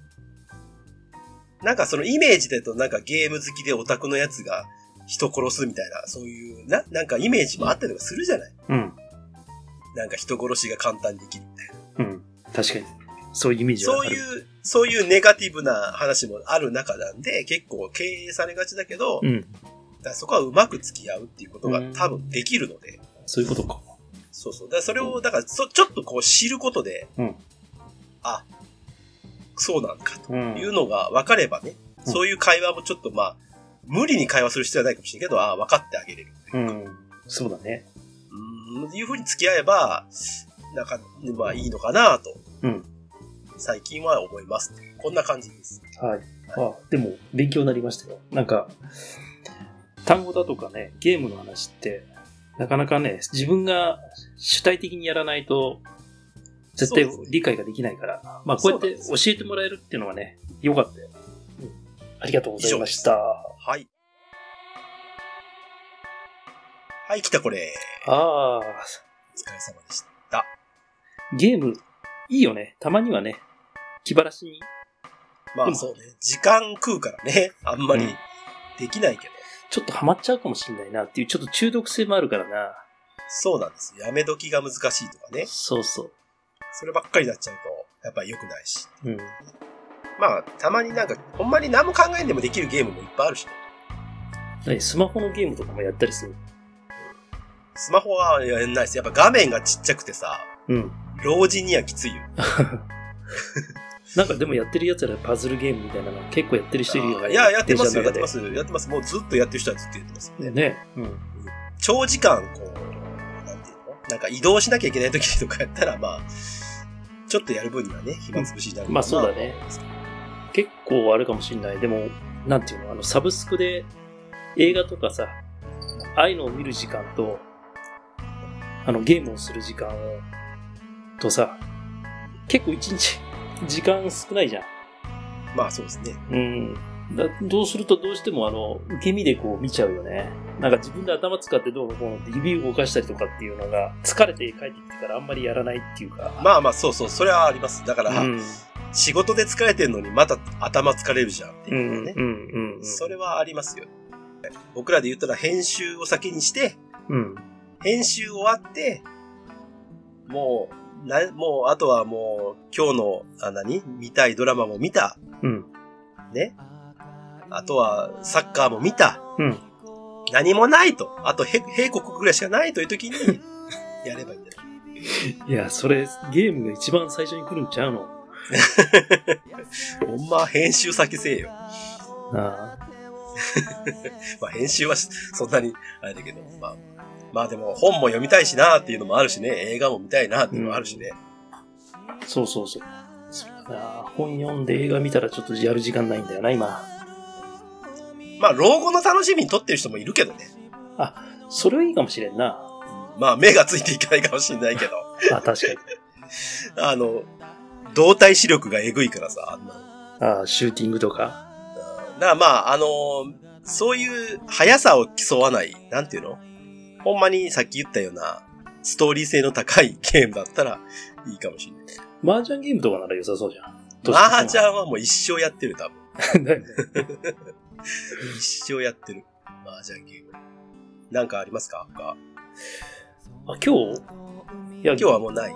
なんかそのイメージだとなんかゲーム好きでオタクのやつが人殺すみたいな、そういうなんかイメージもあったりとかするじゃない。なんか人殺しが簡単にできるみたいな。 確かに。そういうイメージはある。 そういうネガティブな話もある中なんで、結構敬遠されがちだけど、だからそこはうまく付き合うっていうことが多分できるので。 そういうことか。 そうそう。だからそれを、だからちょっとこう知ることで、あ、そうなんかというのが分かればね、そういう会話もちょっとまあ、無理に会話する必要はないかもしれないけど、分かってあげれる。 そうだね。 いうふうに付き合えば、なんか、まあいいのかなと。最近は思いますっていう。こんな感じです。 はい。でも、勉強になりましたよ。なんか、単語だとかね、ゲームの話って、なかなかね、自分が主体的にやらないと、絶対理解ができないから、まあこうやって教えてもらえるっていうのはね、良かったよ。ありがとうございました。 はい。はい、来たこれ。 お疲れ様でした。 ゲーム、いいよね。たまにはね、気晴らしに。 まあそうね。時間食うからね。あんまりできないけど。 ちょっとハマっちゃうかもしれないなっていう、ちょっと中毒性もあるからな。 そうなんです。やめ時が難しいとかね。 そうそう。 そればっかりになっちゃうと、やっぱり良くないし。まあ、たまになんか、ほんまに何も考えんでもできるゲームもいっぱいあるしね。スマホのゲームとかもやったりする？ スマホはやんないです。やっぱ画面がちっちゃくてさ、老人にはきついよ。 なんかでもやってるやつらパズルゲームみたいなの結構やってる人いるよね。 いや、やってますよ、やってます。やってます。もうずっとやってる人はずっとやってますね。 ね。 長時間、こう、なんていうの？なんか移動しなきゃいけない時とかやったら、まあ、ちょっとやる分にはね、暇つぶしになるかな。 まあそうだね。結構あるかもしれない。でも、なんていうの、サブスクで映画とかさ、ああいうのを見る時間と、ゲームをする時間とさ、結構一日時間少ないじゃん。 まあそうですね。 どうするとどうしても受け身でこう見ちゃうよね。なんか自分で頭使ってどうのこうのって指動かしたりとかっていうのが疲れて帰ってきてからあんまりやらないっていうか。 まあまあそうそう、それはあります。だから、仕事で疲れてるのにまた頭疲れるじゃんっていうね。それはありますよ。僕らで言ったら編集を先にして、編集終わって、もう、あとはもう、今日の、見たいドラマも見た。ね。あとは、サッカーも見た。何もないと。あと、閉国ぐらいしかないという時に、やればいいんだよ。 いや、それ、ゲームが一番最初に来るんちゃうの？ ほんま、編集先せえよ。 まあ、編集はそんなに、あれだけど、まあでも本も読みたいしなーっていうのもあるしね、映画も見たいなーっていうのもあるしね。 そうそう。本読んで映画見たらちょっとやる時間ないんだよな、今。 まあ、老後の楽しみに撮ってる人もいるけどね。 それはいいかもしれんな。 まあ、目がついていかないかもしれないけど。 確かに。 動体視力がえぐいからさ、 シューティングとか。 だからまあ、そういう速さを競わない、なんていうの？ほんまにさっき言ったようなストーリー性の高いゲームだったらいいかもしれない。 麻雀ゲームとかなら良さそうじゃん。 麻雀はもう一生やってる、多分。一生やってる。麻雀ゲーム。なんかありますか？ 今日はもうない。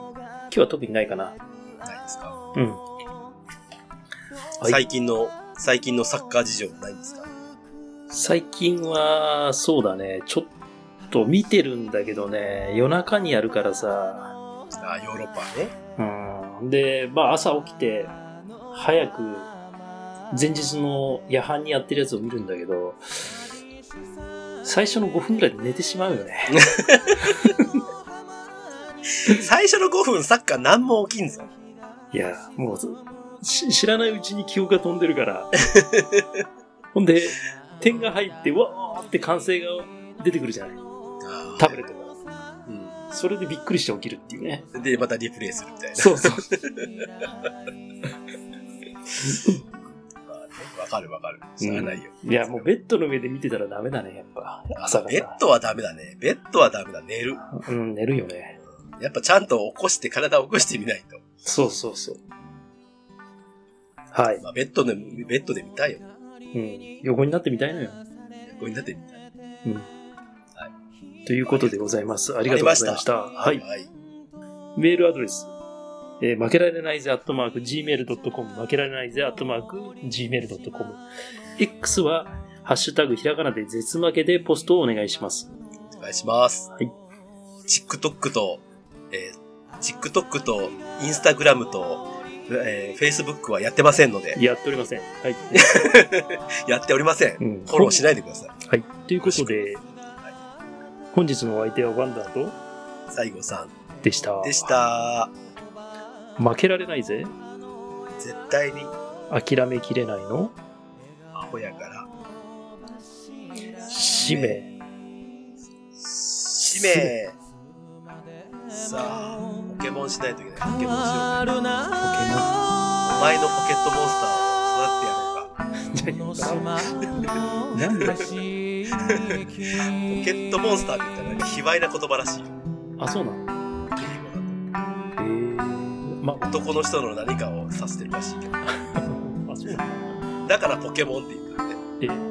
日は特にないかな。 ないですか？ うん。 はい、最近のサッカー事情ないんですか？ 最近は、そうだね、ちょっと見てるんだけどね、夜中にやるからさ。 ヨーロッパね。うん。で、まあ朝起きて、早く、前日の夜半にやってるやつを見るんだけど、最初の5分くらいで寝てしまうよね。 最初の5分サッカー何も起きんぞ。 いや、もう、知らないうちに記憶が飛んでるから。ほんで、点が入って、わーって歓声が出てくるじゃない。タブレットから。うん。それでびっくりして起きるっていうね。 で、またリプレイするみたいな。 そうそう。 わかるわかる。しゃあないよ。 いや、もうベッドの上で見てたらダメだね、やっぱ。朝から。 ベッドはダメだね。ベッドはダメだ。寝る。 うん、寝るよね。 やっぱちゃんと体を起こしてみないと。 そうそうそう。はい。 まあ、ベッドで見たいよ。 うん。横になってみたいのよ。 横になってみたい。 うん。はい。ということでございます。ありがとうございました。はい。メールアドレス。負けられないぜ@gmail.com 負けられないぜ@gmail.com X はハッシュタグひらがなで絶負けでポストをお願いします。 お願いします。 はい。 TikTok と、Instagram と、Facebook はやってませんので。 やっておりません。はい。 やっておりません。フォローしないでください。 はい。ということで、本日のお相手はワンダーと西郷さんでした。 負けられないぜ。 絶対に諦めきれないのアホやから。 使命。 さあ、ポケモンしないといけない。ポケモンしよう。お前のポケットモンスターを育ててやろうか。 なんで？ ポケットモンスターって言ったらなんか卑猥な言葉らしいよ。 あ、そうなの？ まあ、男の人の何かを指してるらしいけど。 あ、そうなの？ だからポケモンって言うんだね。